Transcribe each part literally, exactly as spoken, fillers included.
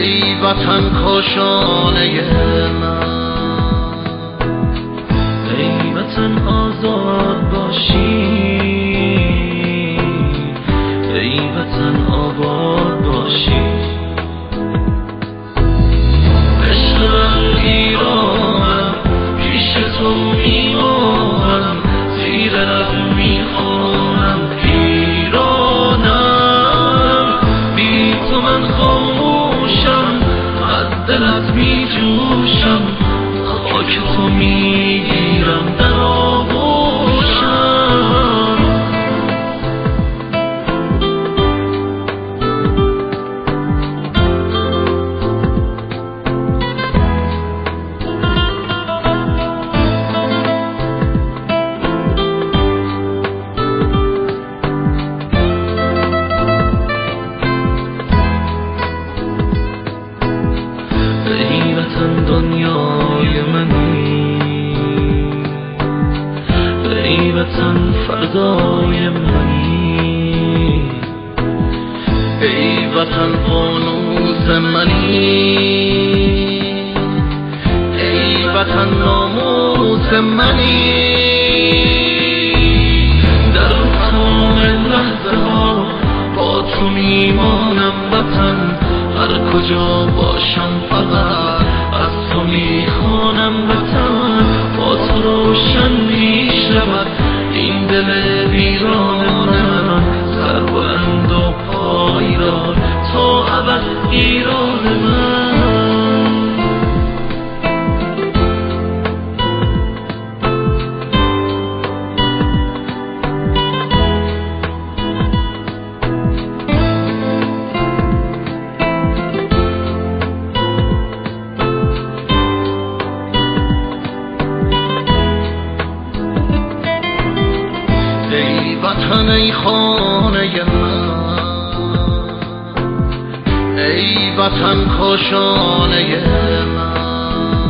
ای وطن کاشانه من، ای وطن آزاد باشی، ای وطن آباد باشی. عشقم ایرانم، پیش تو میمانم، زیر لب میخوانم ایرانم. بی تو من خاموشم، از دلت میجوشم، خاک تو میگیرم در آغوشم. ای وطن دنیای منی، ای وطن فردای منی، ای وطن فانوس منی، ای وطن ناموس منی. در تمام لحظه ها با تو میمانم وطن، هر کجا باشم فقط از تو میخوانم وطن. با تو روشن میشود این دل ویران من، سر بلند و پایدار تا ابد ایران من. ای وطن ای خانه من، ای وطن کاشانه من،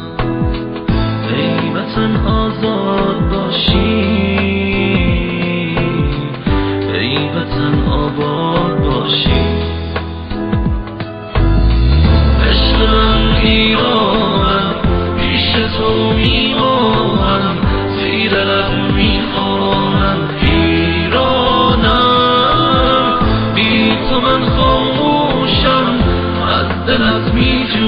ای وطن آزاد باشی، ای وطن آباد باشی. عشقم ایرانم، پیش تو میمانم، زیر لب میخوانم ایرانم. بی تو من خاموشم، از دلت میجوشم،